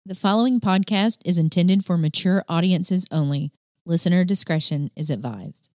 The following podcast is intended for mature audiences only. Listener discretion is advised.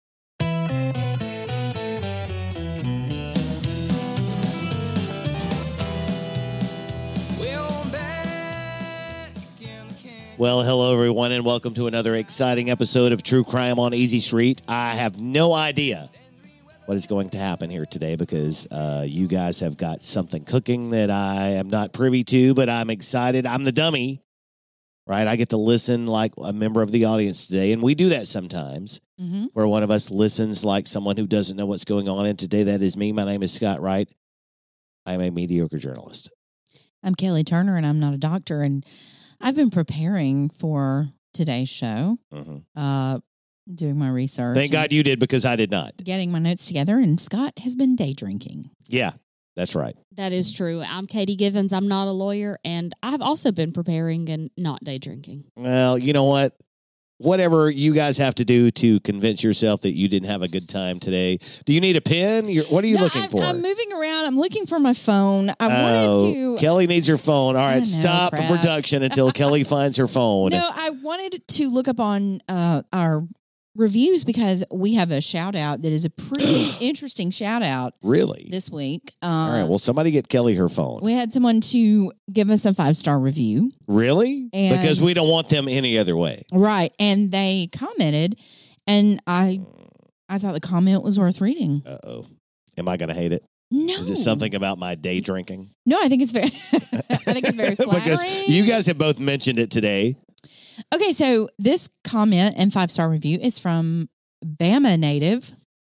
Well, hello, everyone, and welcome to another exciting episode of True Crime on Easy Street. I have no idea what is going to happen here today because you guys have got something cooking that I am not privy to, but I'm excited. I'm the dummy, right? I get to listen like a member of the audience today, and we do that sometimes where one of us listens like someone who doesn't know what's going on, and today that is me. My name is Scott Wright. I'm a mediocre journalist. I'm Kelly Turner, and I'm not a doctor, and I've been preparing for today's show, doing my research. Thank God you did, because I did not. Getting my notes together, and Scott has been day drinking. Yeah, that's right. That is true. I'm Katie Givens. I'm not a lawyer, and I've also been preparing and not day drinking. Well, you know what? Whatever you guys have to do to convince yourself that you didn't have a good time today. Do you need a pen? What are you looking for? I'm moving around. I'm looking for my phone. I wanted to... Kelly needs her phone. All right, stop crap. production until Kelly finds her phone. No, I wanted to look up on our reviews because we have a shout out that is a pretty interesting shout out. Really? This week. All right, well, somebody get Kelly her phone. We had someone to give us a 5-star review. Really? And because we don't want them any other way. Right. And they commented, and I thought the comment was worth reading. Uh-oh. Am I going to hate it? No. Is it something about my day drinking? No, I think it's very flattering. Because you guys have both mentioned it today. Okay, so this comment and 5-star review is from Bama native.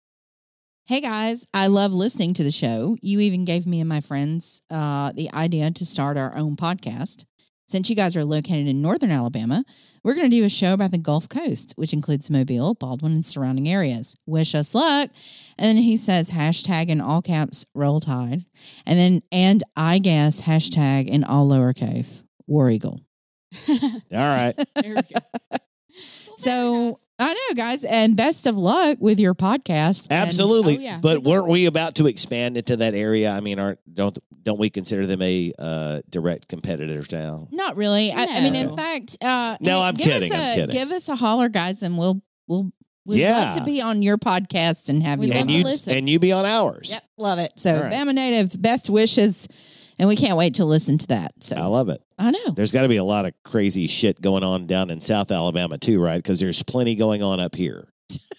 Hey guys, I love listening to the show. You even gave me and my friends the idea to start our own podcast. Since you guys are located in northern Alabama, we're going to do a show about the Gulf Coast, which includes Mobile, Baldwin, and surrounding areas. Wish us luck. And then he says, hashtag in all caps, Roll Tide. And I guess, hashtag in all lowercase, War Eagle. All right. There we go. So I know, guys, and best of luck with your podcast. Absolutely. Oh, yeah. But weren't we about to expand into that area? I mean, don't we consider them a direct competitors now? Not really. I mean, in fact, no, I'm kidding. I'm kidding. Give us a holler, guys, and we'd Yeah. love to be on your podcast and have you We'd on. love to listen. And you be on ours. Yep, love it. So All right. Bama native, best wishes, and we can't wait to listen to that. So I love it. I know. There's got to be a lot of crazy shit going on down in South Alabama too, right? Because there's plenty going on up here.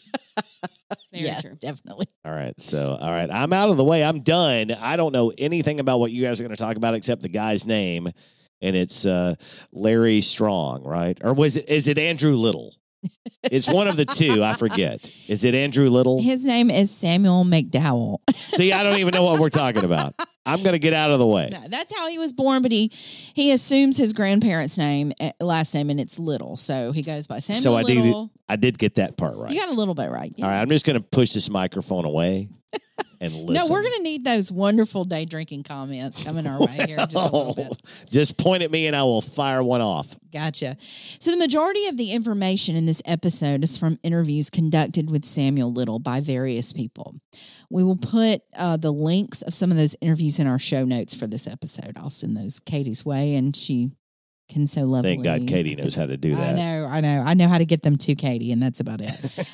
Very true. Definitely. All right. I'm out of the way. I'm done. I don't know anything about what you guys are going to talk about except the guy's name, and it's Larry Strong, right? Or is it Andrew Little? It's one of the two. I forget. Is it Andrew Little? His name is Samuel McDowell. See, I don't even know what we're talking about. I'm going to get out of the way. No, that's how he was born, but he assumes his grandparents' last name, and it's Little. So he goes by Samuel Little. I did get that part right. You got a little bit right. Yeah. All right, I'm just going to push this microphone away and listen. No, we're going to need those wonderful day drinking comments coming our way here in just a little bit. Just point at me and I will fire one off. Gotcha. So the majority of the information in this episode is from interviews conducted with Samuel Little by various people. We will put the links of some of those interviews in our show notes for this episode. I'll send those Katie's way, and she can so lovely. Thank God Katie knows how to do that. I know how to get them to Katie, and that's about it.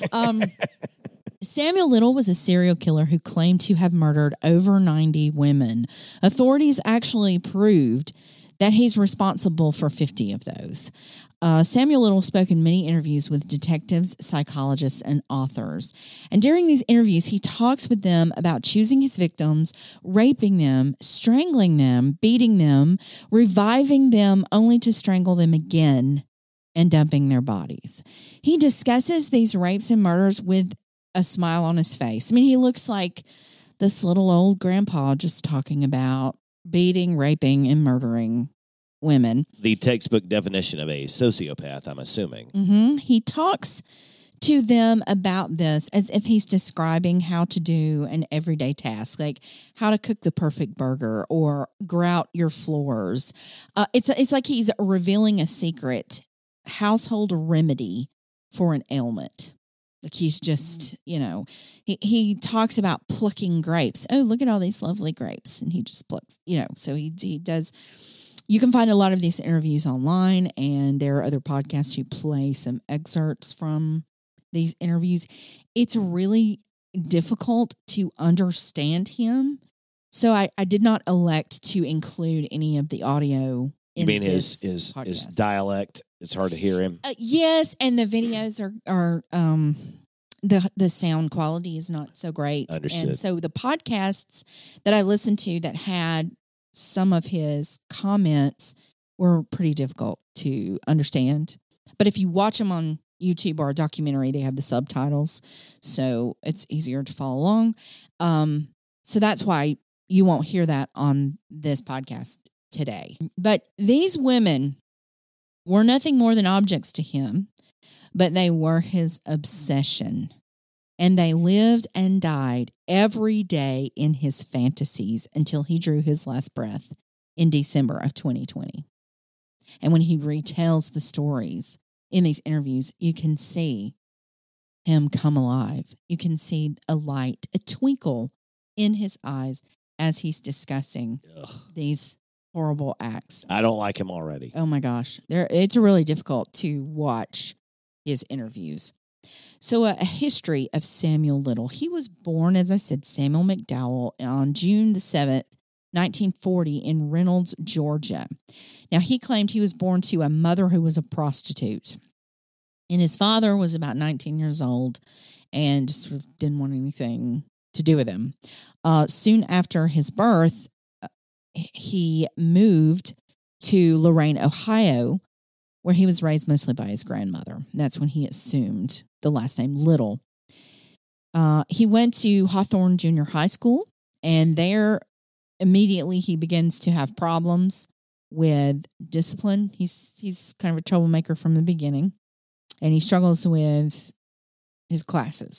Samuel Little was a serial killer who claimed to have murdered over 90 women. Authorities actually proved that he's responsible for 50 of those. Samuel Little spoke in many interviews with detectives, psychologists, and authors. And during these interviews, he talks with them about choosing his victims, raping them, strangling them, beating them, reviving them only to strangle them again, and dumping their bodies. He discusses these rapes and murders with a smile on his face. I mean, he looks like this little old grandpa just talking about beating, raping, and murdering women. The textbook definition of a sociopath, I'm assuming. Mm-hmm. He talks to them about this as if he's describing how to do an everyday task, like how to cook the perfect burger or grout your floors. It's like he's revealing a secret household remedy for an ailment. Like he's just, he talks about plucking grapes. Oh, look at all these lovely grapes. And he just plucks, so he does You can find a lot of these interviews online, and there are other podcasts who play some excerpts from these interviews. It's really difficult to understand him. So I did not elect to include any of the audio. You mean his podcast. dialect? It's hard to hear him. Yes, and the videos are the sound quality is not so great. Understood. And so the podcasts that I listened to that had some of his comments were pretty difficult to understand. But if you watch them on YouTube or a documentary, they have the subtitles, so it's easier to follow along. So that's why you won't hear that on this podcast today. But these women were nothing more than objects to him, but they were his obsession. And they lived and died every day in his fantasies until he drew his last breath in December of 2020. And when he retells the stories in these interviews, you can see him come alive. You can see a light, a twinkle in his eyes as he's discussing these horrible acts. I don't like him already. Oh my gosh. It's really difficult to watch his interviews. So a history of Samuel Little. He was born, as I said, Samuel McDowell on June the 7th, 1940 in Reynolds, Georgia. Now, he claimed he was born to a mother who was a prostitute. And his father was about 19 years old and just sort of didn't want anything to do with him. Soon after his birth, he moved to Lorain, Ohio, where he was raised mostly by his grandmother. That's when he assumed the last name Little. He went to Hawthorne Junior High School, and there immediately he begins to have problems with discipline. He's kind of a troublemaker from the beginning, and he struggles with his classes.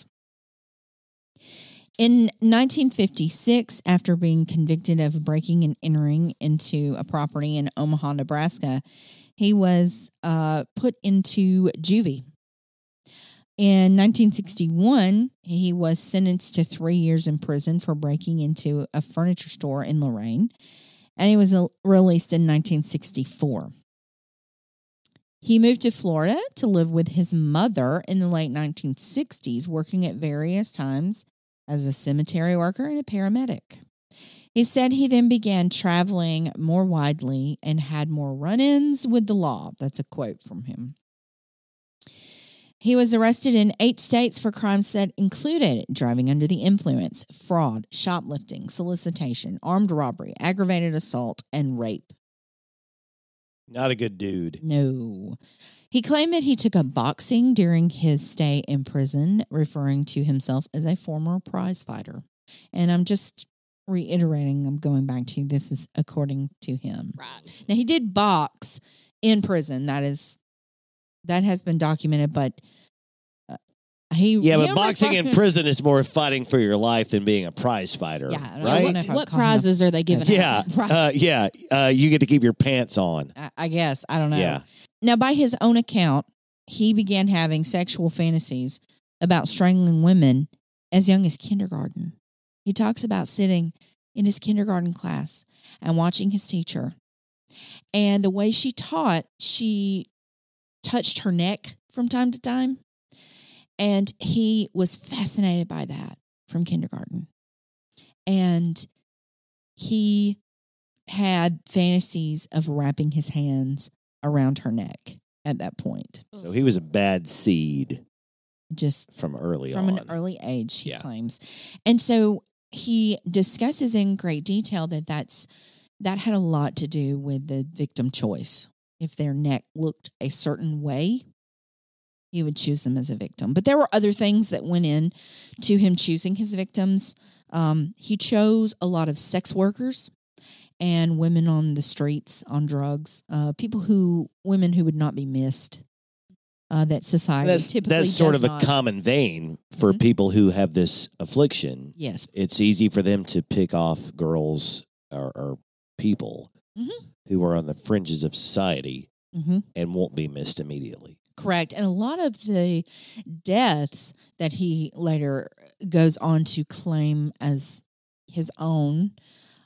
In 1956, after being convicted of breaking and entering into a property in Omaha, Nebraska, he was put into juvie. In 1961, he was sentenced to 3 years in prison for breaking into a furniture store in Lorain, and he was released in 1964. He moved to Florida to live with his mother in the late 1960s, working at various times as a cemetery worker and a paramedic. He said he then began traveling more widely and had more run-ins with the law. That's a quote from him. He was arrested in 8 states for crimes that included driving under the influence, fraud, shoplifting, solicitation, armed robbery, aggravated assault, and rape. Not a good dude. No. He claimed that he took up boxing during his stay in prison, referring to himself as a former prize fighter. And I'm just reiterating, I'm going back to this is according to him. Right. Now, he did box in prison. That has been documented, but but boxing in prison is more fighting for your life than being a prize fighter. Yeah, I right? don't know if What I'd call prizes are they giving out? Yeah, you get to keep your pants on. I guess. I don't know. Yeah. Now, by his own account, he began having sexual fantasies about strangling women as young as kindergarten. He talks about sitting in his kindergarten class and watching his teacher. And the way she taught, she touched her neck from time to time. And he was fascinated by that from kindergarten. And he had fantasies of wrapping his hands around her neck at that point. So he was a bad seed Just from early from on. an early age, he Yeah. claims. And so he discusses in great detail that had a lot to do with the victim choice. If their neck looked a certain way, he would choose them as a victim. But there were other things that went in to him choosing his victims. He chose a lot of sex workers and women on the streets on drugs, women who would not be missed. That society typically that's sort does of not. a common vein for people who have this affliction. Yes. It's easy for them to pick off girls or people who are on the fringes of society and won't be missed immediately. Correct. And a lot of the deaths that he later goes on to claim as his own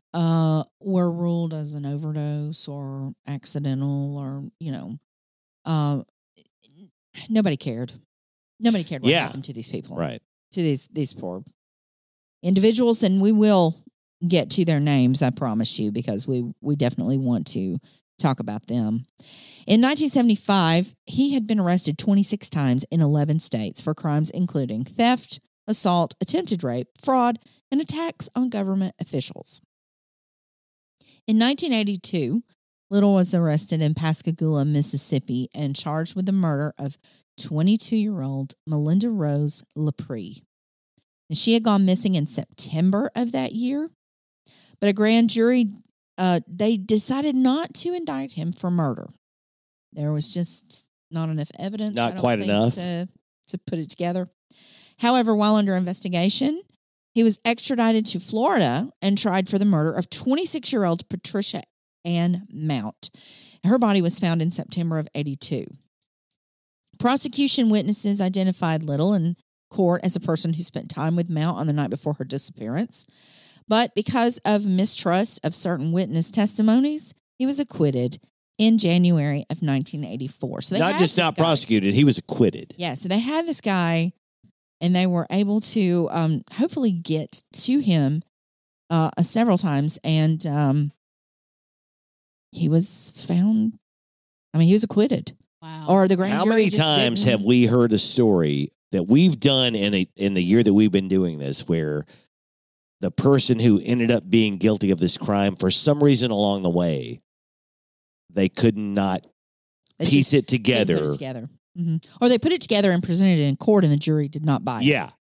were ruled as an overdose or accidental, or uh, nobody cared. Nobody cared what Yeah. happened to these people, Right. to these poor individuals, and we will get to their names, I promise you, because we definitely want to talk about them. In 1975, he had been arrested 26 times in 11 states for crimes including theft, assault, attempted rape, fraud, and attacks on government officials. In 1982, Little was arrested in Pascagoula, Mississippi, and charged with the murder of 22-year-old Melinda Rose LaPree. And she had gone missing in September of that year, but a grand jury, they decided not to indict him for murder. There was just not enough evidence. Not I don't quite think, enough. to put it together. However, while under investigation, he was extradited to Florida and tried for the murder of 26-year-old Patricia Ann Mount. Her body was found in September of 82. Prosecution witnesses identified Little in court as a person who spent time with Mount on the night before her disappearance. But because of mistrust of certain witness testimonies, he was acquitted in January of 1984. So they Not had just this not guy. prosecuted, he was acquitted. Yeah, so they had this guy, and they were able to hopefully get to him several times, and he was found. I mean, he was acquitted, Wow. or the grand How jury many just times didn't- have we heard a story that we've done in the year that we've been doing this where the person who ended up being guilty of this crime, for some reason along the way, they could not they piece just it couldn't together. put it together, or they put it together and presented it in court, and the jury did not buy it. Yeah.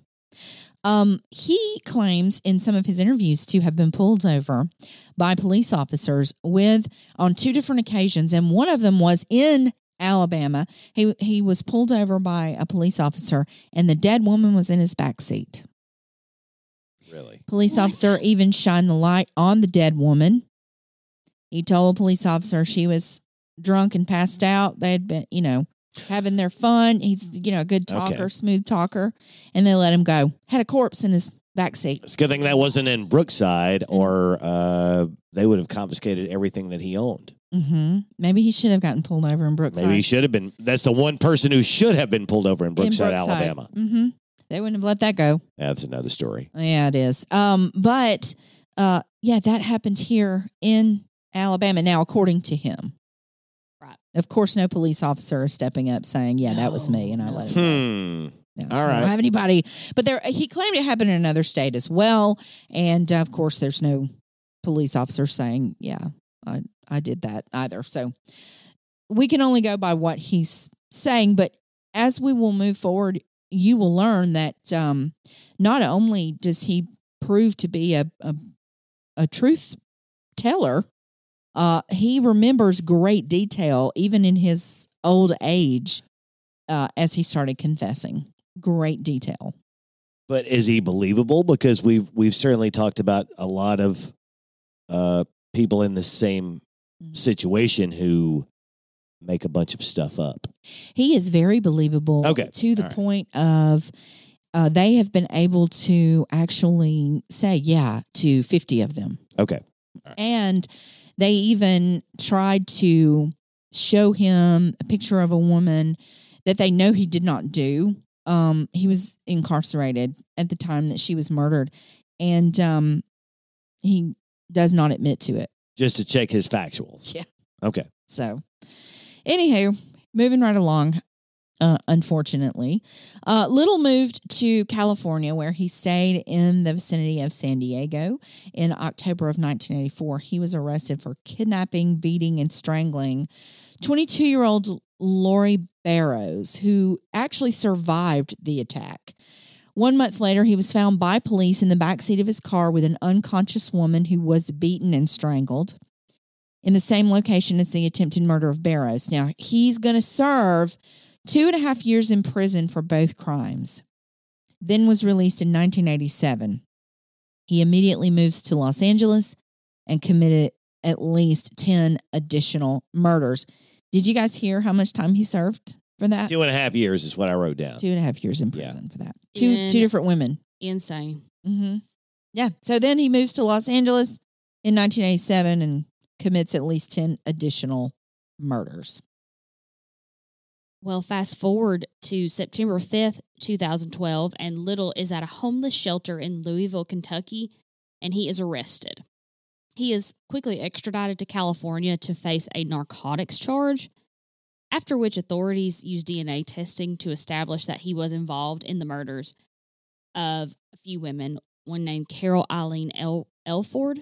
He claims in some of his interviews to have been pulled over by police officers on two different occasions, and one of them was in Alabama. He was pulled over by a police officer, and the dead woman was in his back seat. Really? Police officer even shined the light on the dead woman. He told a police officer she was drunk and passed out. They had been, having their fun. He's, a good talker, Okay. smooth talker, and they let him go. Had a corpse in his backseat. It's a good thing that wasn't in Brookside, or they would have confiscated everything that he owned. Mm-hmm. Maybe he should have gotten pulled over in Brookside. Maybe he should have been. That's the one person who should have been pulled over in Brookside, Alabama. Mm-hmm. They wouldn't have let that go. That's another story. Yeah, it is. But that happened here in Alabama. Now, according to him. Right. Of course, no police officer is stepping up saying, yeah, that was me, and I let him go. No, All I right. don't have anybody. But he claimed it happened in another state as well. And, of course, there's no police officer saying, yeah, I did that either. So we can only go by what he's saying. But as we will move forward, you will learn that not only does he prove to be a truth teller, he remembers great detail, even in his old age, as he started confessing. Great detail. But is he believable? Because we've certainly talked about a lot of people in the same situation who make a bunch of stuff up. He is very believable. Okay. To the All right. point of they have been able to actually say yeah to 50 of them. Okay. And they even tried to show him a picture of a woman that they know he did not do. He was incarcerated at the time that she was murdered, and he does not admit to it. Just to check his factuals. Yeah. Okay. So, anywho, moving right along. Unfortunately, Little moved to California, where he stayed in the vicinity of San Diego. In October of 1984, he was arrested for kidnapping, beating, and strangling 22-year-old Lori Barrows, who actually survived the attack. 1 month later, he was found by police in the backseat of his car with an unconscious woman who was beaten and strangled in the same location as the attempted murder of Barrows. Now, he's going to serve 2.5 years in prison for both crimes, then was released in 1987. He immediately moves to Los Angeles and committed at least 10 additional murders. Did you guys hear how much time he served for that? 2.5 years is what I wrote down. 2.5 years in prison for that. Two In- different women. Insane. Mm-hmm. Yeah. So then he moves to Los Angeles, in 1987 and commits at least 10 additional murders. Well, fast forward to September 5th, 2012, and Little is at a homeless shelter in Louisville, Kentucky, and he is arrested. He is quickly extradited to California to face a narcotics charge, after which authorities used DNA testing to establish that he was involved in the murders of a few women, one named Carol Eileen Elford.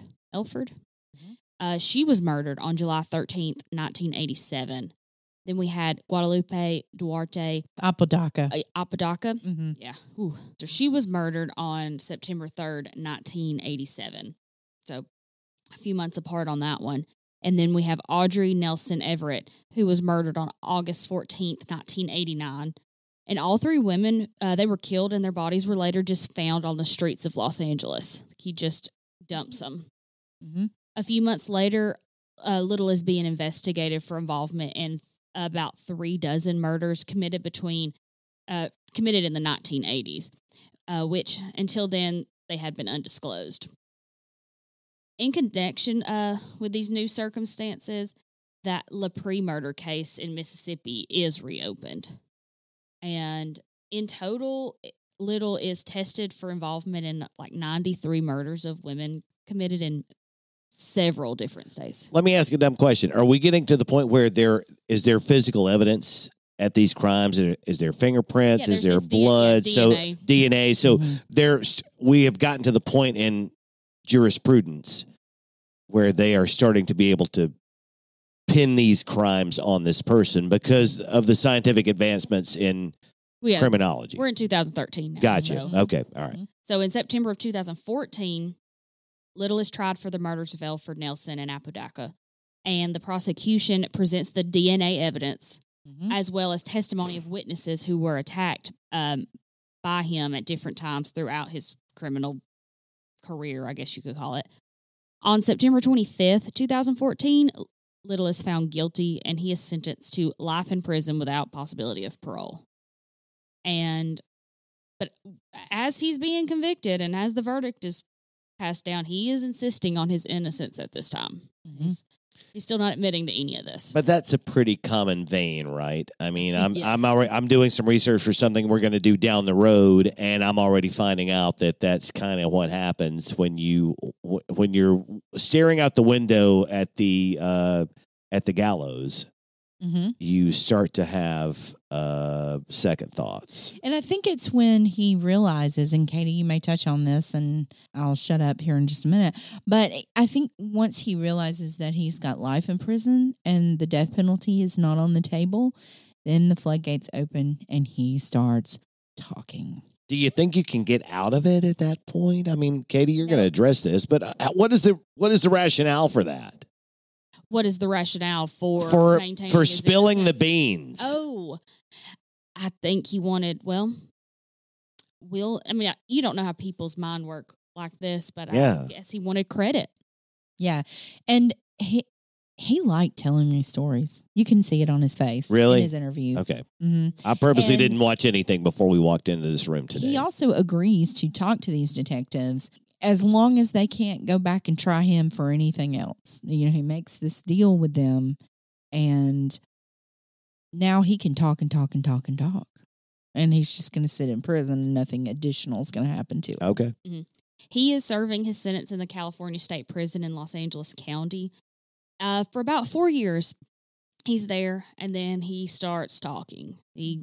She was murdered on July 13th, 1987. Then we had Guadalupe Duarte Apodaca. Apodaca. Mm-hmm. Yeah. Ooh. So she was murdered on September 3rd, 1987. So a few months apart on that one. And then we have Audrey Nelson Everett, who was murdered on August 14th, 1989. And all three women, they were killed and their bodies were later just found on the streets of Los Angeles. He just dumps them. Mm-hmm. A few months later, Little is being investigated for involvement in about 36 murders committed in the 1980s, which until then they had been undisclosed. In connection with these new circumstances, that LaPree murder case in Mississippi is reopened. And in total, Little is tested for involvement in like 93 murders of women committed in several different states. Let me ask a dumb question. Are we getting to the point where is there physical evidence at these crimes? Is there fingerprints? Yeah, is there there's blood? DNA. So DNA. So we have gotten to the point in jurisprudence where they are starting to be able to pin these crimes on this person because of the scientific advancements in criminology. We're in 2013 now. Gotcha. So. Okay. All right. So in September of 2014, Little is tried for the murders of Elford Nelson and Apodaca, and the prosecution presents the DNA evidence as well as testimony of witnesses who were attacked by him at different times throughout his criminal career, I guess you could call it. On September 25th, 2014, Little is found guilty, and he is sentenced to life in prison without possibility of parole. But as he's being convicted and as the verdict is passed down, he is insisting on his innocence at this time. Mm-hmm. He's still not admitting to any of this. But that's a pretty common vein, right? I mean, Yes. I'm doing some research for something we're going to do down the road, and I'm already finding out that that's kind of what happens when you're staring out the window at the gallows. Mm-hmm. You start to have second thoughts. And I think it's when he realizes, and Katie, you may touch on this, and I'll shut up here in just a minute, but I think once he realizes that he's got life in prison and the death penalty is not on the table, then the floodgates open and he starts talking. Do you think you can get out of it at that point? I mean, Katie, you're going to address this, but what is the rationale for that? What is the rationale for maintaining for his spilling innocence? the beans? Oh, I think he wanted. You don't know how people's mind work like this, but I guess he wanted credit. Yeah, and he liked telling me stories. You can see it on his face, really, in his interviews. Okay, mm-hmm. I purposely didn't watch anything before we walked into this room today. He also agrees to talk to these detectives as long as they can't go back and try him for anything else. You know, he makes this deal with them, and now he can talk and talk and talk and talk. And he's just going to sit in prison and nothing additional is going to happen to him. Okay. Mm-hmm. He is serving his sentence in the California State Prison in Los Angeles County. For about 4 years, he's there, and then he starts talking.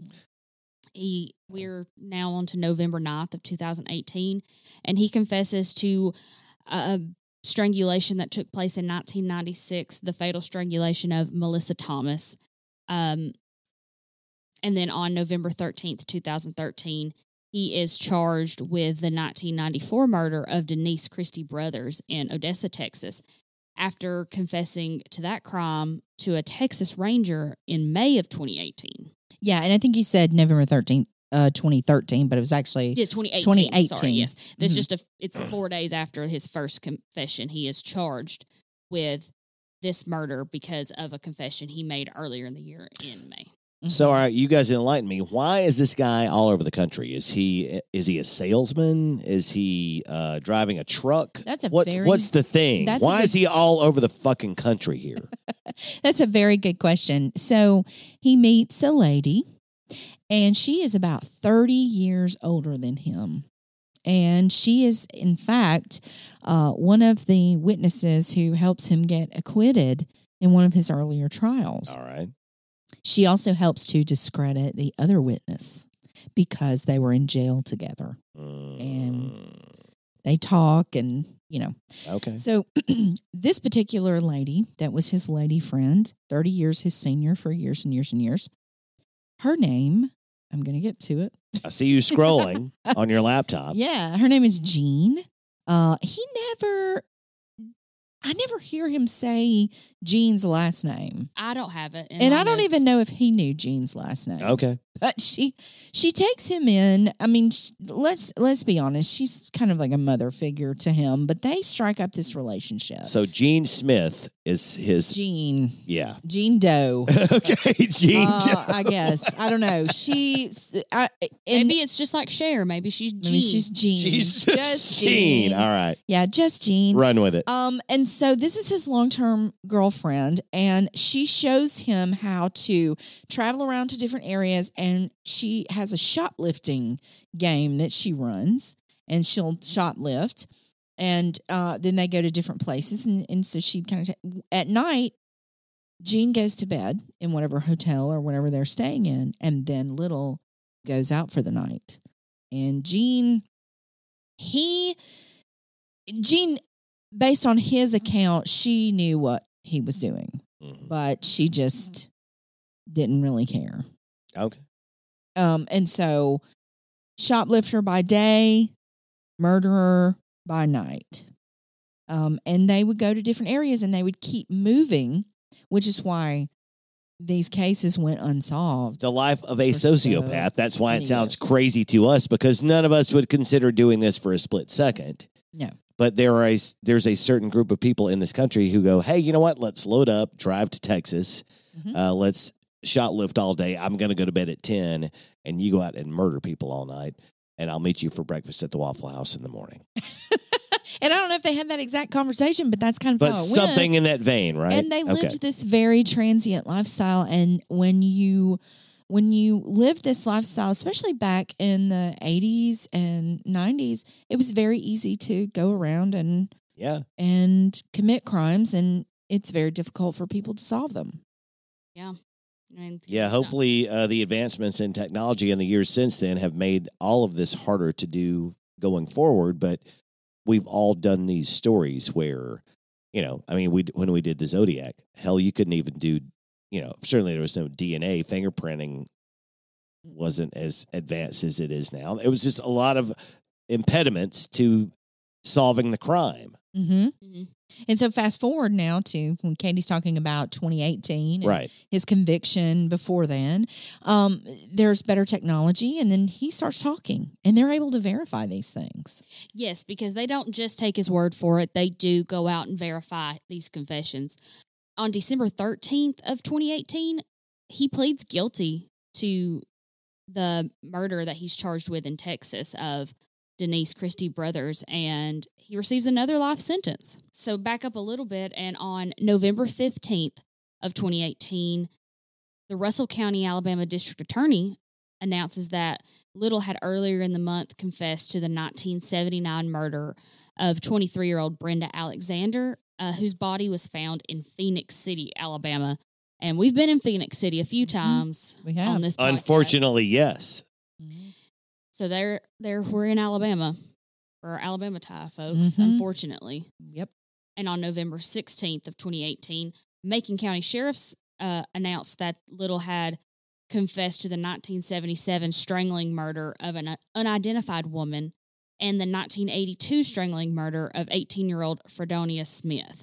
We're now on to November 9th of 2018, and he confesses to a strangulation that took place in 1996, the fatal strangulation of Melissa Thomas. And then on November 13th, 2013, he is charged with the 1994 murder of Denise Christie Brothers in Odessa, Texas, after confessing to that crime to a Texas Ranger in May of 2018. Yeah, and I think you said November 13th, 2013, but it was actually 2018. Sorry, yes. This it's 4 days after his first confession. He is charged with this murder because of a confession he made earlier in the year in May. So, all right, you guys enlighten me. Why is this guy all over the country? Is he a salesman? Is he driving a truck? That's a what's the thing? Why is he all over the fucking country here? That's a very good question. So he meets a lady, and she is about 30 years older than him. And she is, in fact, one of the witnesses who helps him get acquitted in one of his earlier trials. All right. She also helps to discredit the other witness because they were in jail together. And they talk and, Okay. So this particular lady that was his lady friend, 30 years his senior for years and years and years, her name, I'm going to get to it. I see you scrolling on your laptop. Yeah, her name is Jean. I never hear him say Jean's last name. I don't have it. And I don't even know if he knew Jean's last name. Okay. But she takes him in. I mean, let's be honest. She's kind of like a mother figure to him, but they strike up this relationship. So Gene Smith is his... Jean. Yeah. Jean Doe. Okay, Jean Doe. I guess. I don't know. Maybe it's just like Cher. Maybe she's Jean. Maybe she's Jean. She's just Jean. All right. Yeah, just Jean. Run with it. And so this is his long-term girlfriend, and she shows him how to travel around to different areas, and she has a shoplifting game that she runs, and she'll shoplift, and then they go to different places, and so she kind of at night, Jean goes to bed in whatever hotel or whatever they're staying in, and then Little goes out for the night, and Jean, based on his account, she knew what he was doing, but she just didn't really care. Okay. And so shoplifter by day, murderer by night. And they would go to different areas and they would keep moving, which is why these cases went unsolved. The life of a sociopath. That's why it sounds crazy to us, because none of us would consider doing this for a split second. No. But there's a certain group of people in this country who go, hey, you know what? Let's load up, drive to Texas. Let's shoplift all day. I'm going to go to bed at 10, and you go out and murder people all night, and I'll meet you for breakfast at the Waffle House in the morning. And I don't know if they had that exact conversation, but that's kind of but how it something went. in that vein, right? And they lived this very transient lifestyle. And when you lived this lifestyle, especially back in the 80s and 90s, it was very easy to go around and commit crimes, and it's very difficult for people to solve them. Yeah. Hopefully the advancements in technology in the years since then have made all of this harder to do going forward, but we've all done these stories where, when we did the Zodiac, hell, you couldn't even do, certainly there was no DNA. Fingerprinting wasn't as advanced as it is now. It was just a lot of impediments to solving the crime. Mm-hmm. And so fast forward now to when Katie's talking about 2018, right? His conviction before then. There's better technology, and then he starts talking, and they're able to verify these things. Yes, because they don't just take his word for it; they do go out and verify these confessions. On December 13th of 2018, he pleads guilty to the murder that he's charged with in Texas of Denise Christie Brothers, and he receives another life sentence. So back up a little bit, and on November 15th of 2018, the Russell County, Alabama District Attorney announces that Little had earlier in the month confessed to the 1979 murder of 23-year-old Brenda Alexander, whose body was found in Phoenix City, Alabama. And we've been in Phoenix City a few times on this podcast. Unfortunately, yes. So we're in Alabama for our Alabama tie, folks, unfortunately. Yep. And on November 16th of 2018, Macon County Sheriff's announced that Little had confessed to the 1977 strangling murder of an unidentified woman and the 1982 strangling murder of 18-year-old Fredonia Smith.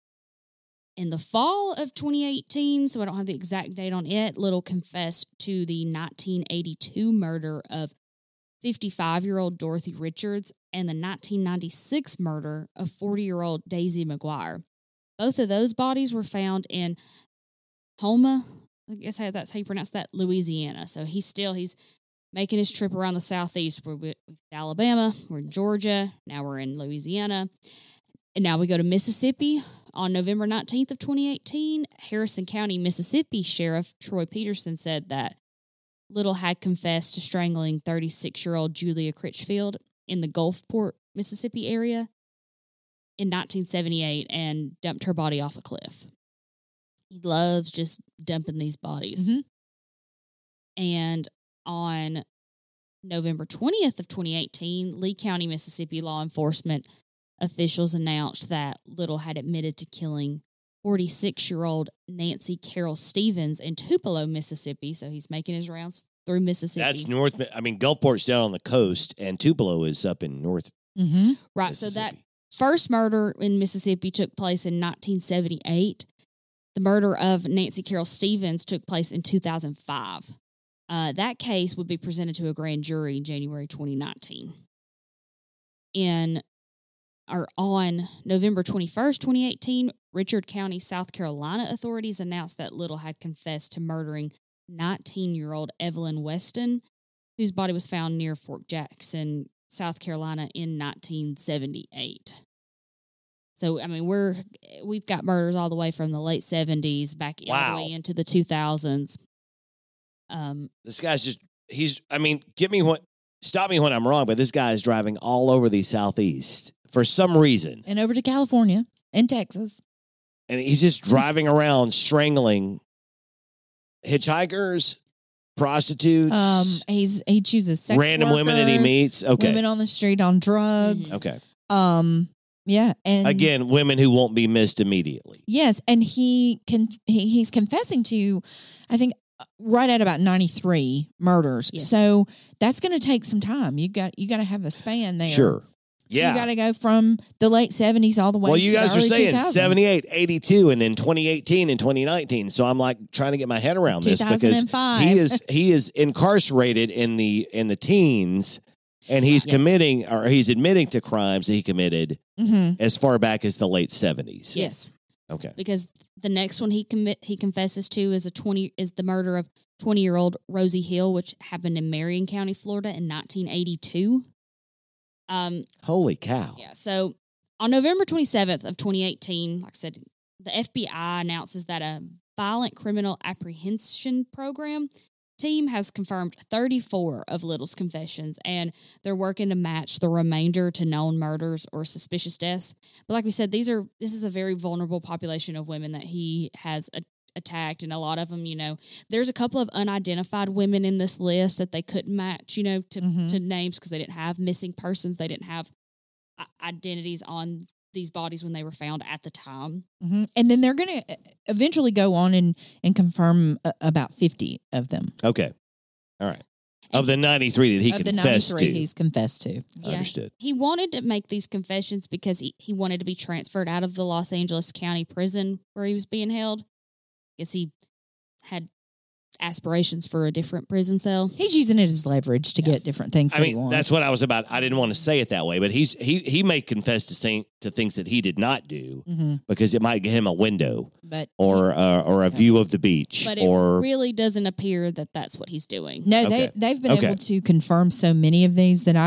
In the fall of 2018, so I don't have the exact date on it, Little confessed to the 1982 murder of 55-year-old Dorothy Richards and the 1996 murder of 40-year-old Daisy McGuire. Both of those bodies were found in Houma, I I guess that's how you pronounce that, Louisiana. So he's making his trip around the southeast. We're in Alabama, we're in Georgia, now we're in Louisiana, and now we go to Mississippi. On November 19th of 2018, Harrison County, Mississippi Sheriff Troy Peterson said that Little had confessed to strangling 36-year-old Julia Critchfield in the Gulfport, Mississippi area in 1978 and dumped her body off a cliff. He loves just dumping these bodies. And on November 20th of 2018, Lee County, Mississippi law enforcement officials announced that Little had admitted to killing 46-year-old Nancy Carol Stevens in Tupelo, Mississippi. So he's making his rounds through Mississippi. That's north. I mean, Gulfport's down on the coast, and Tupelo is up in north. Right. So that first murder in Mississippi took place in 1978. The murder of Nancy Carol Stevens took place in 2005. That case would be presented to a grand jury in January 2019. On November 21st, 2018, Richard County, South Carolina authorities announced that Little had confessed to murdering 19-year-old Evelyn Weston, whose body was found near Fort Jackson, South Carolina in 1978. So, I mean, we've got murders all the way from the late 70s back all the way into the 2000s. This guy's stop me when I'm wrong, but this guy is driving all over the Southeast for some reason. And over to California and Texas. And he's just driving around strangling hitchhikers, prostitutes. He chooses sex random workers, women that he meets. Okay. Women on the street on drugs. Okay. Yeah, and again, women who won't be missed immediately. Yes, and he's confessing to, I think, right at about 93 murders. Yes. So that's going to take some time. You got to have a span there. Sure. So yeah. you got to go from the late 70s all the way to well, you the guys are early saying 2000s. 78, 82, and then 2018 and 2019. So I'm like trying to get my head around this because 2005. he is incarcerated in the teens, and he's committing or he's admitting to crimes that he committed as far back as the late 70s. Yes. Okay. Because the next one he confesses to is the murder of 20-year-old Rosie Hill, which happened in Marion County, Florida in 1982. Holy cow. Yeah. So on November 27th of 2018, like I said, the FBI announces that a violent criminal apprehension program team has confirmed 34 of Little's confessions, and they're working to match the remainder to known murders or suspicious deaths. But like we said, this is a very vulnerable population of women that he has attacked, and a lot of them, there's a couple of unidentified women in this list that they couldn't match, to names because they didn't have missing persons. They didn't have identities on these bodies when they were found at the time. And then they're going to eventually go on and confirm about 50 of them. Okay. All right. Of the 93 that he confessed to. He's confessed to. Yeah. Understood. He wanted to make these confessions because he wanted to be transferred out of the Los Angeles County prison where he was being held. I guess he had aspirations for a different prison cell. He's using it as leverage to get different things he wants. That's what I was about. I didn't want to say it that way, but he may confess to things that he did not do because it might give him a window or a view of the beach. But it really doesn't appear that that's what he's doing. No, they've been able to confirm so many of these that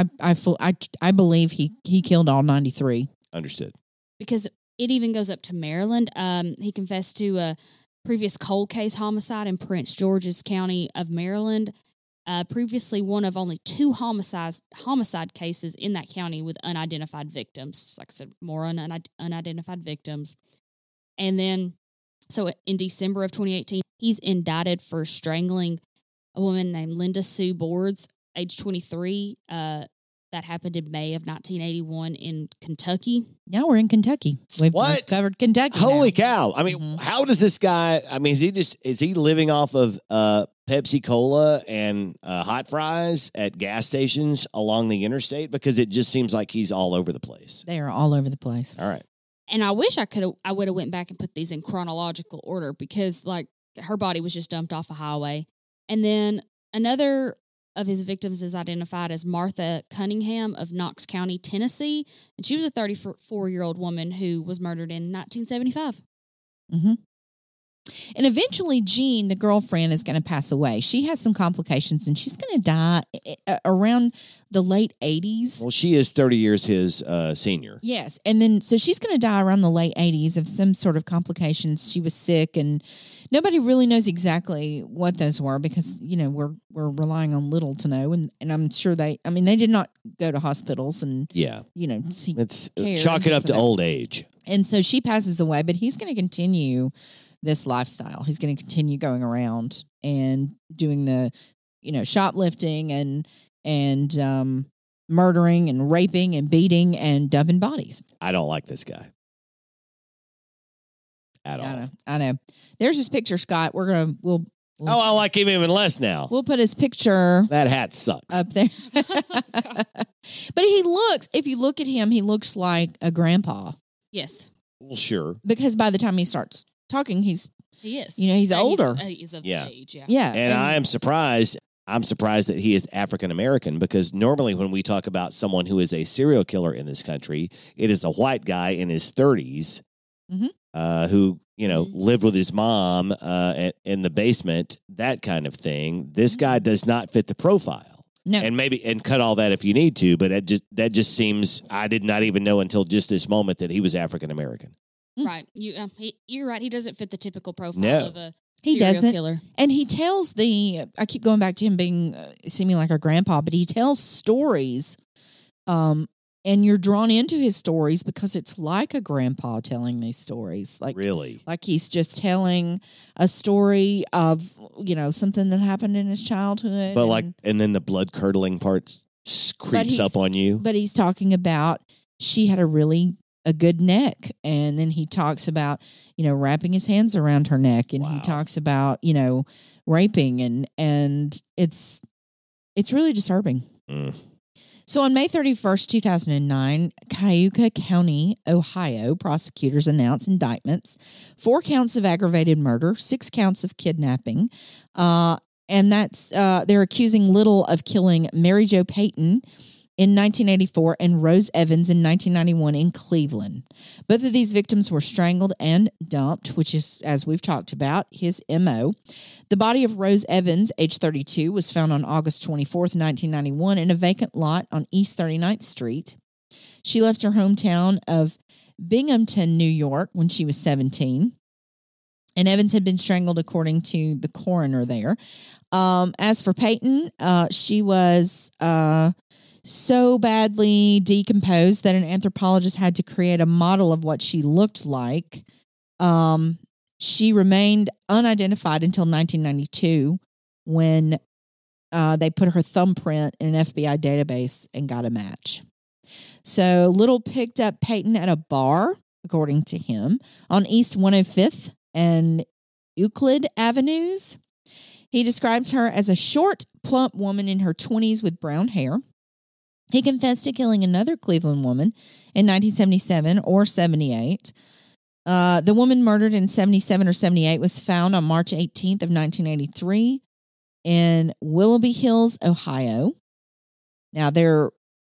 I believe he killed all 93. Understood. Because it even goes up to Maryland. He confessed to a previous cold case homicide in Prince George's County of Maryland. Previously one of only 2 homicide cases in that county with unidentified victims. Like I said, more unidentified victims. And then, so in December of 2018, he's indicted for strangling a woman named Linda Sue Boards, age 23. That happened in May of 1981 in Kentucky. Now we're in Kentucky. We've covered Kentucky. Holy cow. I mean, how does this guy, is he living off of Pepsi Cola and hot fries at gas stations along the interstate? Because it just seems like he's all over the place. They are all over the place. All right. And I wish I would have went back and put these in chronological order because like her body was just dumped off a highway. And then another of his victims is identified as Martha Cunningham of Knox County, Tennessee. And she was a 34-year-old woman who was murdered in 1975. And eventually, Jean, the girlfriend, is going to pass away. She has some complications, and she's going to die around the late 80s. Well, she is 30 years his senior. Yes, and then so she's going to die around the late 80s of some sort of complications. She was sick, and nobody really knows exactly what those were because we're relying on little to know, and I'm sure they did not go to hospitals and seek It's care chalk it up to that. old age. And so she passes away, but he's going to continue this lifestyle. He's going to continue going around and doing the shoplifting and murdering and raping and beating and dumping bodies. I don't like this guy at all. I know. There's his picture, Scott. We'll I like him even less now. We'll put his picture That hat sucks. up there. But if you look at him, he looks like a grandpa Yes, Well, sure. because by the time he starts talking, he is. he's older. He's of Yeah. age. Yeah. Yeah. And I am surprised. I'm surprised that he is African American because normally when we talk about someone who is a serial killer in this country, it is a white guy in his 30s Mhm. who lived with his mom in the basement, that kind of thing. This guy does not fit the profile. No. And cut all that if you need to, but that just seems I did not even know until just this moment that he was African American. Right. You're right. He doesn't fit the typical profile No. of a He serial doesn't. killer. And he tells I keep going back to him being seeming like a grandpa, but he tells stories, and you're drawn into his stories because it's like a grandpa telling these stories, Really? like he's just telling a story of something that happened in his childhood. But and then the blood curdling part creeps up on you. But he's talking about she had a good neck, and then he talks about wrapping his hands around her neck, and he Wow. talks about raping, and it's really disturbing. Mm. So on May 31st, 2009, Cayuga County, Ohio, prosecutors announced indictments, 4 counts of aggravated murder, 6 counts of kidnapping, and that's they're accusing Little of killing Mary Jo Payton in 1984 and Rose Evans in 1991 in Cleveland. Both of these victims were strangled and dumped, which is, as we've talked about, his MO. The body of Rose Evans, age 32, was found on August 24th, 1991 in a vacant lot on East 39th Street. She left her hometown of Binghamton, New York, when she was 17. And Evans had been strangled according to the coroner there. As for Payton, she was so badly decomposed that an anthropologist had to create a model of what she looked like. She remained unidentified until 1992 when they put her thumbprint in an FBI database and got a match. So Little picked up Payton at a bar, according to him, on East 105th and Euclid Avenues. He describes her as a short, plump woman in her 20s with brown hair. He confessed to killing another Cleveland woman in 1977 or 78. The woman murdered in 77 or 78 was found on March 18th of 1983 in Willoughby Hills, Ohio. Now, they're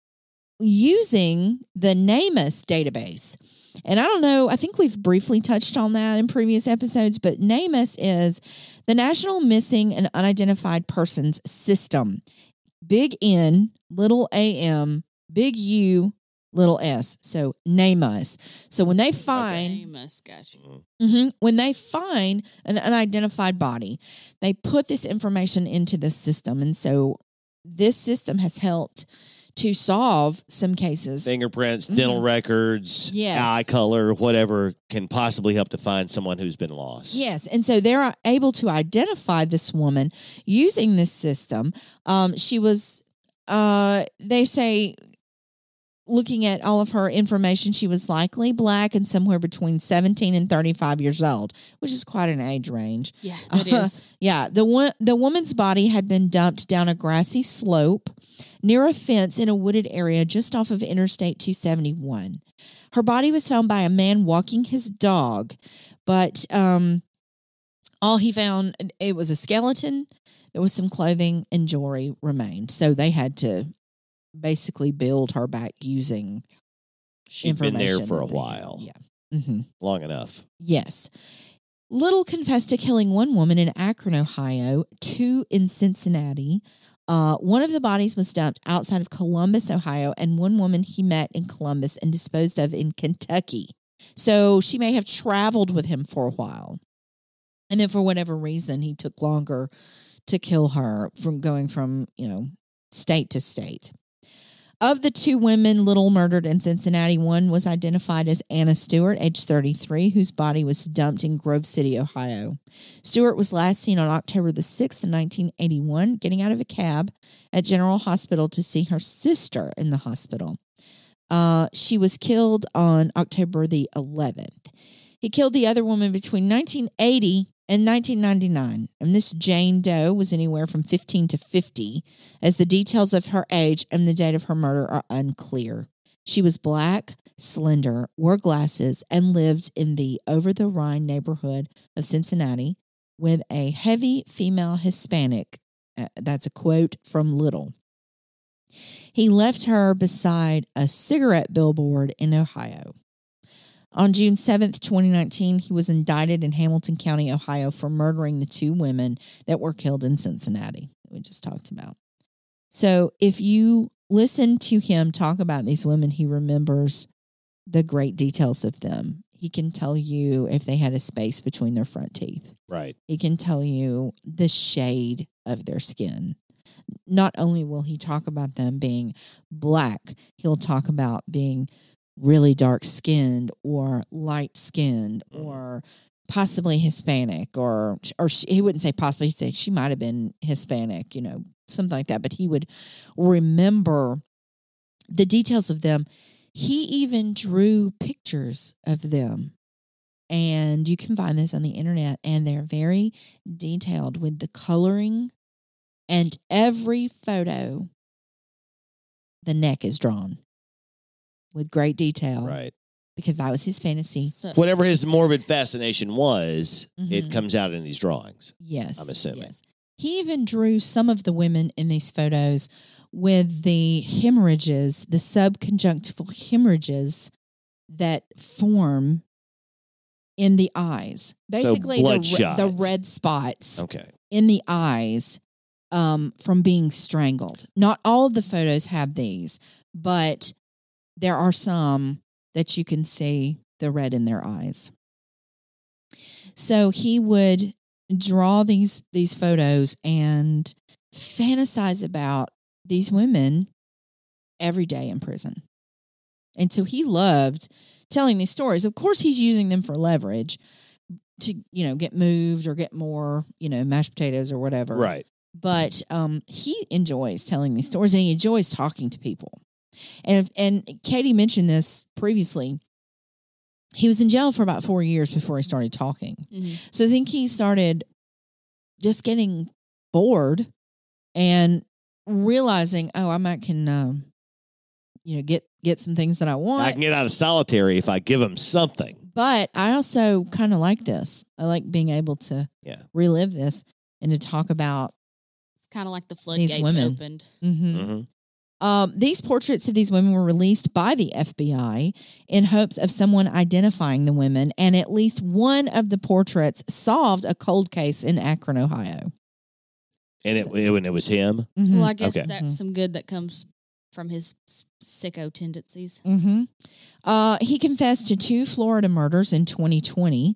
using the NamUs database. And I don't know, I think we've briefly touched on that in previous episodes, but NamUs is the National Missing and Unidentified Persons System. Big N, little a-m, big U, little s. So NamUs. So when they find Famous, gotcha. when they find an unidentified body, they put this information into the system. And so this system has helped to solve some cases. Fingerprints, dental records, Yes. eye color, whatever can possibly help to find someone who's been lost. Yes. And so they're able to identify this woman using this system. She was, they say, looking at all of her information, she was likely black and somewhere between 17 and 35 years old, which is quite an age range. Yeah, that is. Yeah, the woman's body had been dumped down a grassy slope near a fence in a wooded area just off of Interstate 271. Her body was found by a man walking his dog, but all he found, it was a skeleton. There was some clothing and jewelry remained. So they had to basically build her back using She'd been there information for a that they had. while. Yeah. Mm-hmm. Long enough. Yes. Little confessed to killing one woman in Akron, Ohio, 2 in Cincinnati. One of the bodies was dumped outside of Columbus, Ohio, and one woman he met in Columbus and disposed of in Kentucky. So she may have traveled with him for a while. And then for whatever reason, he took longer to kill her from going from, state to state. Of the 2 women Little murdered in Cincinnati, one was identified as Anna Stewart, age 33, whose body was dumped in Grove City, Ohio. Stewart was last seen on October the 6th, 1981, getting out of a cab at General Hospital to see her sister in the hospital. She was killed on October the 11th. He killed the other woman between 1980 and 1999, and this Jane Doe was anywhere from 15 to 50, as the details of her age and the date of her murder are unclear. She was black, slender, wore glasses, and lived in the Over-the-Rhine neighborhood of Cincinnati with a heavy female Hispanic. That's a quote from Little. He left her beside a cigarette billboard in Ohio. On June 7th, 2019, he was indicted in Hamilton County, Ohio, for murdering the 2 women that were killed in Cincinnati that we just talked about. So if you listen to him talk about these women, he remembers the great details of them. He can tell you if they had a space between their front teeth. Right. He can tell you the shade of their skin. Not only will he talk about them being black, he'll talk about being really dark-skinned or light-skinned or possibly Hispanic or he wouldn't say possibly, he'd say she might have been Hispanic, something like that. But he would remember the details of them. He even drew pictures of them. And you can find this on the internet, and they're very detailed with the coloring, and every photo, the neck is drawn with great detail. Right. Because that was his fantasy. So, Whatever his morbid fascination was, it Mhm. comes out in these drawings. Yes. I'm assuming. Yes. He even drew some of the women in these photos with the hemorrhages, the subconjunctival hemorrhages that form in the eyes. Basically, bloodshot. the red spots Okay. in the eyes from being strangled. Not all of the photos have these, but there are some that you can see the red in their eyes. So he would draw these photos and fantasize about these women every day in prison. And so he loved telling these stories. Of course, he's using them for leverage to, get moved or get more, mashed potatoes or whatever. Right. But he enjoys telling these stories, and he enjoys talking to people. And Katie mentioned this previously. He was in jail for about 4 years before he started talking. Mhm. So I think he started just getting bored and realizing, I might can, get some things that I want. I can get out of solitary if I give him something. But I also kind of like this. I like being able to relive this and to talk about It's kind of like the floodgates women. opened. These portraits of these women were released by the FBI in hopes of someone identifying the women, and at least one of the portraits solved a cold case in Akron, Ohio. And it was him. Mhm. Well, I guess Okay. that's some good that comes from his sicko tendencies. He confessed to 2 Florida murders in 2020,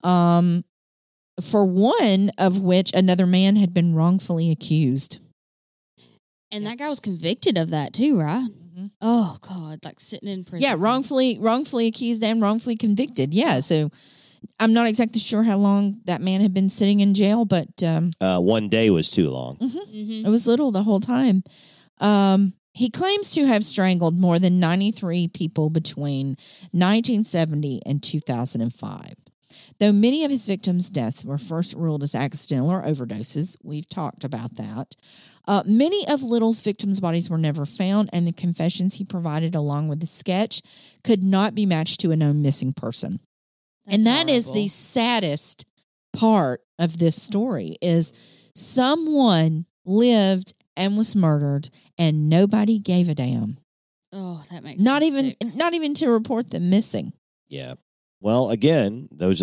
for one of which another man had been wrongfully accused. And that guy was convicted of that too, right? Mhm. Oh God, like sitting in prison. Yeah, wrongfully accused and wrongfully convicted. Yeah, so I'm not exactly sure how long that man had been sitting in jail, but 1 day was too long. Mhm. it was little the whole time. He claims to have strangled more than 93 people between 1970 and 2005. Though many of his victims' deaths were first ruled as accidental or overdoses, we've talked about that. Many of Little's victims' bodies were never found, and the confessions he provided along with the sketch could not be matched to a known missing person. And that is the saddest part of this story is someone lived and was murdered and nobody gave a damn. Oh, that makes Not me even sick. not even to report them missing. Yeah. Well, again, those are the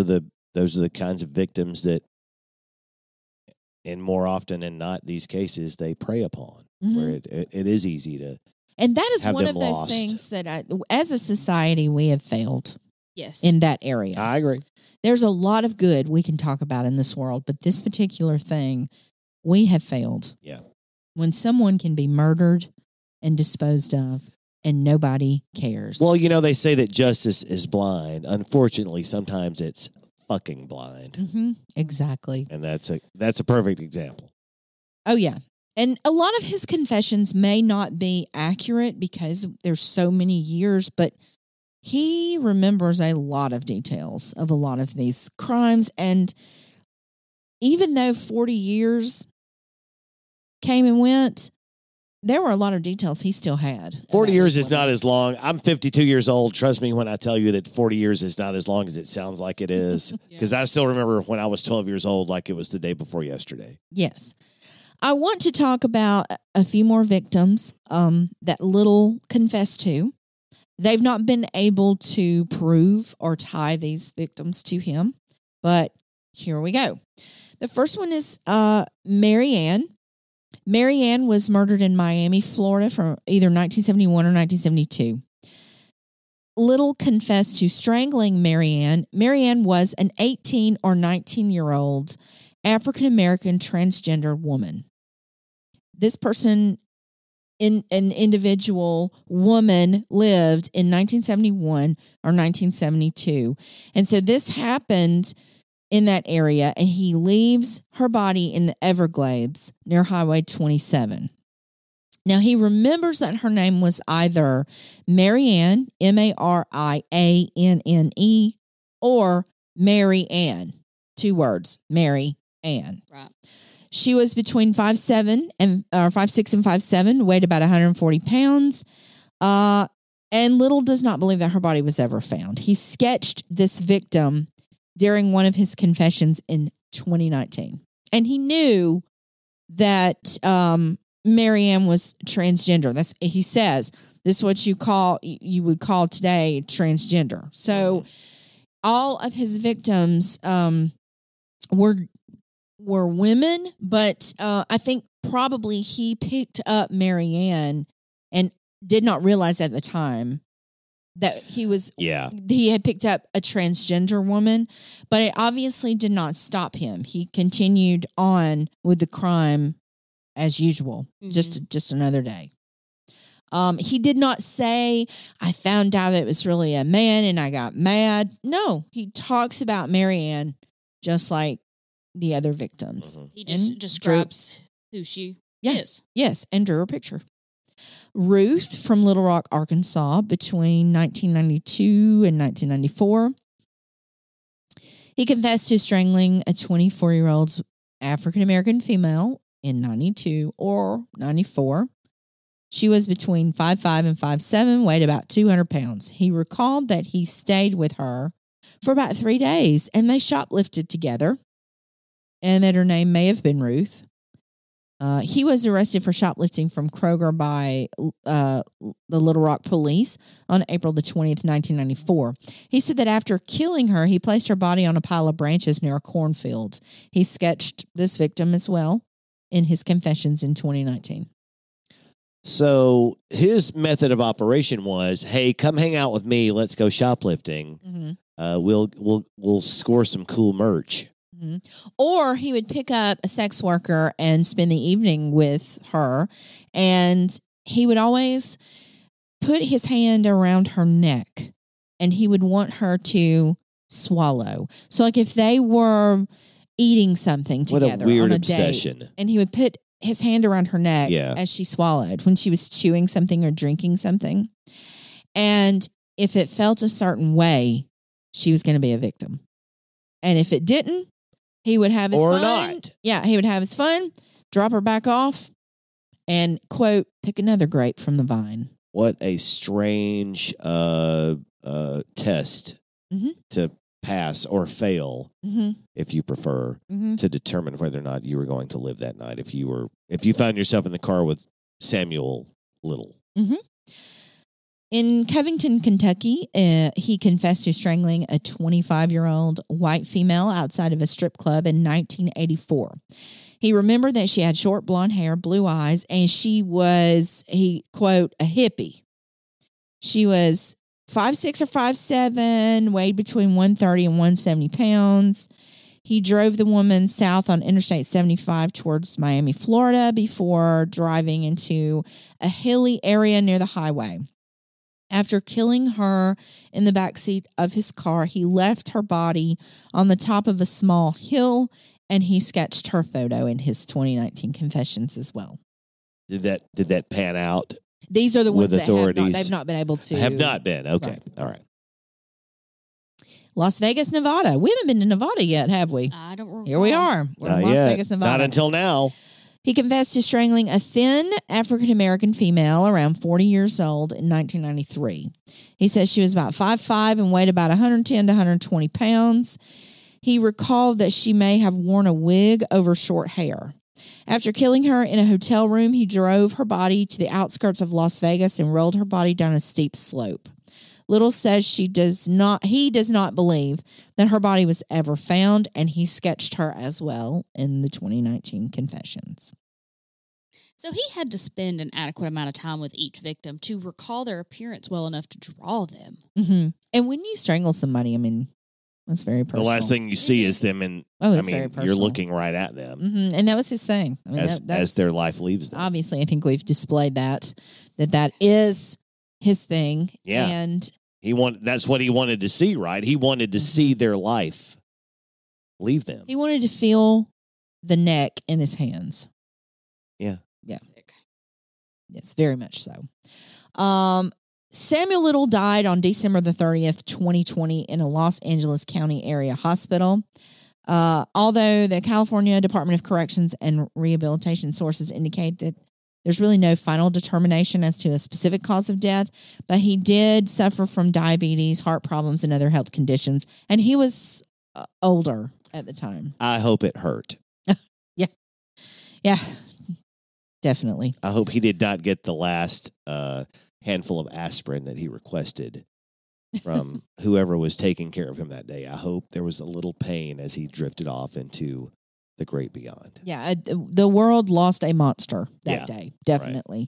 those are the kinds of victims that, and more often than not, these cases they prey upon, where it is easy to. And that is have one them of those lost. things that as a society, we have failed Yes. in that area. I agree. There's a lot of good we can talk about in this world, but this particular thing, we have failed. Yeah. When someone can be murdered and disposed of and nobody cares. Well, they say that justice is blind. Unfortunately, sometimes it's fucking blind, Exactly. and that's a perfect example. Oh, yeah. And a lot of his confessions may not be accurate because there's so many years, but he remembers a lot of details of a lot of these crimes. And even though 40 years came and went, there were a lot of details he still had. 40 about years this is one. not as long. I'm 52 years old. Trust me when I tell you that 40 years is not as long as it sounds like it is. Because I still remember when I was 12 years old like it was the day before yesterday. Yes. I want to talk about a few more victims that Little confessed to. They've not been able to prove or tie these victims to him, but here we go. The first one is Mary Ann. Mary Ann was murdered in Miami, Florida from either 1971 or 1972. Little confessed to strangling Mary Ann. Mary Ann was an 18 or 19-year-old African-American transgender woman. This person, an individual woman, lived in 1971 or 1972. And so this happened in that area, and he leaves her body in the Everglades near Highway 27. Now, he remembers that her name was either Marianne, Marianne, or Mary Ann. 2 words, Mary Ann. Right. She was between 5'6" and 5'7", weighed about 140 pounds. And Little does not believe that her body was ever found. He sketched this victim during one of his confessions in 2019. And he knew that Marianne was transgender. He says, this is what you would call today transgender. So all of his victims were women, but I think probably he picked up Marianne and did not realize at the time that he had picked up a transgender woman, but it obviously did not stop him. He continued on with the crime as usual, just another day. He did not say, I found out that it was really a man and I got mad. No, he talks about Marianne just like the other victims. He just describes who she is. Yes, and drew a picture. Ruth from Little Rock, Arkansas, between 1992 and 1994. He confessed to strangling a 24-year-old African-American female in 92 or 94. She was between 5'5" and 5'7", weighed about 200 pounds. He recalled that he stayed with her for about 3 days, and they shoplifted together, and that her name may have been Ruth. He was arrested for shoplifting from Kroger by the Little Rock police on April the 20th, 1994. He said that after killing her, he placed her body on a pile of branches near a cornfield. He sketched this victim as well in his confessions in 2019. So his method of operation was, hey, come hang out with me. Let's go shoplifting. We'll score some cool merch. Or he would pick up a sex worker and spend the evening with her, and he would always put his hand around her neck, and he would want her to swallow. So, like if they were eating something together, what a weird on a obsession. date, and he would put his hand around her neck as she swallowed when she was chewing something or drinking something, and if it felt a certain way, she was going to be a victim, and if it didn't, he would have his fun. Or not. Yeah, he would have his fun, drop her back off, and, quote, pick another grape from the vine. What a strange test to pass or fail, if you prefer, to determine whether or not you were going to live that night. If you found yourself in the car with Samuel Little. In Covington, Kentucky, he confessed to strangling a 25-year-old white female outside of a strip club in 1984. He remembered that she had short blonde hair, blue eyes, and she was, he quote, a hippie. She was 5'6" or 5'7", weighed between 130 and 170 pounds. He drove the woman south on Interstate 75 towards Miami, Florida, before driving into a hilly area near the highway. After killing her in the backseat of his car, he left her body on the top of a small hill, and he sketched her photo in his 2019 confessions as well. Did that pan out? These are the ones with that authorities? they've not been able to. Have not been. Okay. Right. All right. Las Vegas, Nevada. We haven't been to Nevada yet, have we? I don't recall. Here we are. We're in Las Yet. Vegas, Nevada. Not until now. He confessed to strangling a thin African-American female around 40 years old in 1993. He says she was about 5'5" and weighed about 110 to 120 pounds. He recalled that she may have worn a wig over short hair. After killing her in a hotel room, he drove her body to the outskirts of Las Vegas and rolled her body down a steep slope. Little says he does not believe that her body was ever found, and he sketched her as well in the 2019 confessions. So he had to spend an adequate amount of time with each victim to recall their appearance well enough to draw them. Mm-hmm. And when you strangle somebody, I mean, that's very personal. The last thing you see is them, and it's very personal. you're looking right at them Mm-hmm. And that was his thing. I mean, as their life leaves them. Obviously, I think we've displayed that is his thing. Yeah. And That's what he wanted to see, right? He wanted to see their life leave them. he wanted to feel the neck in his hands. Yeah. Yeah. Yes, very much so. Samuel Little died on December the 30th, 2020 in a Los Angeles County area hospital. Although the California Department of Corrections and Rehabilitation sources indicate that there's really no final determination as to a specific cause of death, but he did suffer from diabetes, heart problems, and other health conditions, and he was older at the time. I hope it hurt. Yeah, definitely. I hope he did not get the last handful of aspirin that he requested from whoever was taking care of him that day. I hope there was a little pain as he drifted off into the great beyond. Yeah, the world lost a monster that Yeah, day, definitely.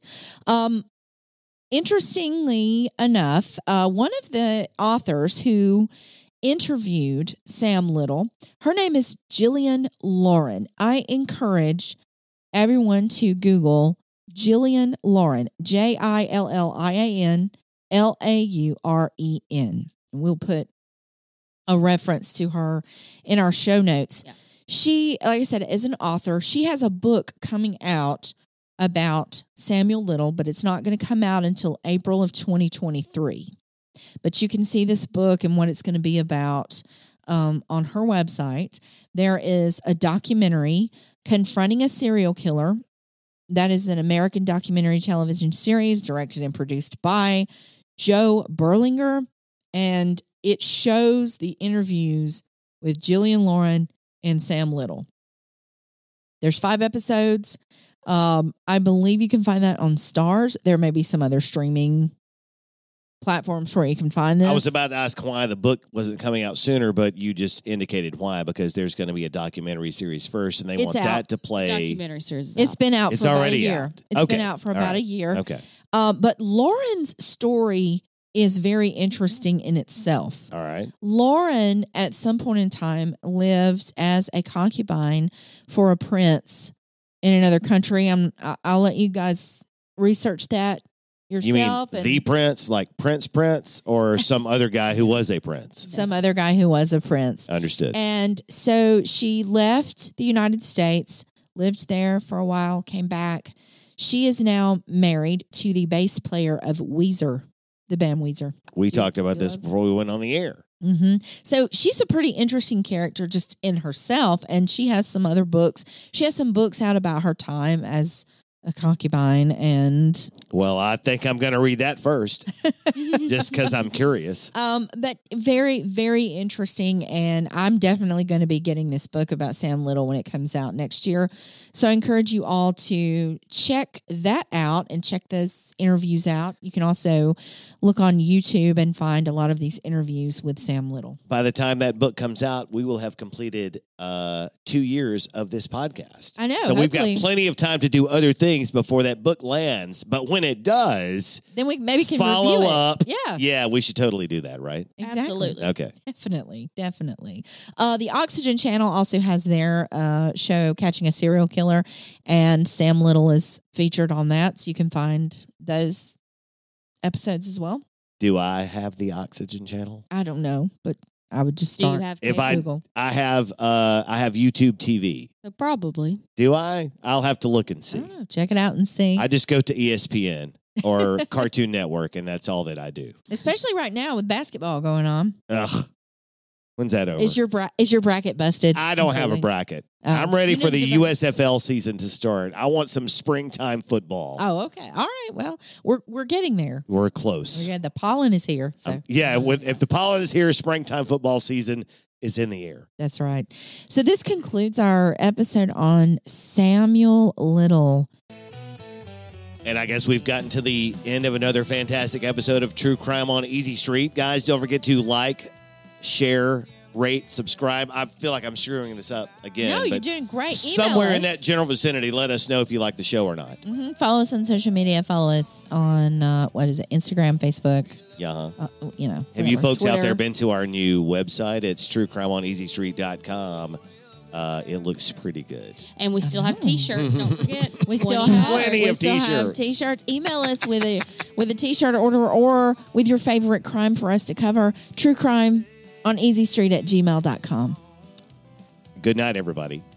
Interestingly enough, one of the authors who interviewed Sam Little, her name is Jillian Lauren. I encourage everyone to Google Jillian Lauren, Jillian Lauren. We'll put a reference to her in our show notes. Yeah. She, like I said, is an author. She has a book coming out about Samuel Little, but it's not going to come out until April of 2023. But you can see this book and what it's going to be about on her website. There is a documentary, Confronting a Serial Killer. That is an American documentary television series directed and produced by Joe Berlinger. And it shows the interviews with Jillian Lauren and Sam Little. There's 5 episodes. I believe you can find that on Starz. There may be some other streaming platforms where you can find this. I was about to ask why the book wasn't coming out sooner, but you just indicated why, because there's going to be a documentary series first, and they want that to play. Documentary series. It's been out It's for about a already year. out. It's Okay. been out for All about right. a year. Okay. But Lauren's story is very interesting in itself. All right. Lauren, at some point in time, lived as a concubine for a prince in another country. I'll let you guys research that You mean yourself. the prince, like Prince, or some other guy who was a prince? some other guy who was a prince. Understood. And so she left the United States, lived there for a while, came back. She is now married to the bass player of Weezer, the band Weezer. We talked about this before we went on the air. Mm-hmm. So she's a pretty interesting character just in herself, and she has some other books. She has some books out about her time as a concubine, and Well, I think I'm going to read that first, just because I'm curious. but very, very interesting. And I'm definitely going to be getting this book about Sam Little when it comes out next year. So I encourage you all to check that out and check those interviews out. You can also look on YouTube and find a lot of these interviews with Sam Little. By the time that book comes out, we will have completed 2 years of this podcast. I know, So we've hopefully. got plenty of time to do other things before that book lands. But when it does, Then we maybe can follow review it. up. Yeah, Yeah, we should totally do that, right? exactly. Absolutely. Okay. Definitely. The Oxygen Channel also has their show, Catching a Serial Killer, and Sam Little is featured on that. So you can find those episodes as well. Do I have the Oxygen channel? I don't know, but I would just Do you start. have If cable? I Google. I have YouTube TV. Probably. Do I? I'll have to look and I see. don't know. Check it out and see. I just go to ESPN or Cartoon Network, and that's all that I do. Especially right now with basketball going on. Ugh. When's that over? Is your bracket busted? I don't have a completely? bracket. Oh. I'm ready You for need the to go- USFL season to start. I want some springtime football. Oh, okay. All right. Well, we're getting there. We're close. Yeah, the pollen is here. So Yeah, if the pollen is here, springtime football season is in the air. that's right. So this concludes our episode on Samuel Little. And I guess we've gotten to the end of another fantastic episode of True Crime on Easy Street. Guys, don't forget to like, share, rate, subscribe. I feel like I'm screwing this up again. No, you're but doing great. Email somewhere in us. that general vicinity, let us know if you like the show or not. Mhm. Follow us on social media. Follow us on Instagram, Facebook. Yeah. Have you Have you folks out Twitter. there been to our new website? It's truecrimeoneasystreet.com. It looks pretty good. And we still have T-shirts. Don't forget. We still $20. have Plenty of still have t-shirts. T-shirts. Email us with a T-shirt order or with your favorite crime for us to cover. True Crime on EasyStreet@gmail.com. Good night, everybody.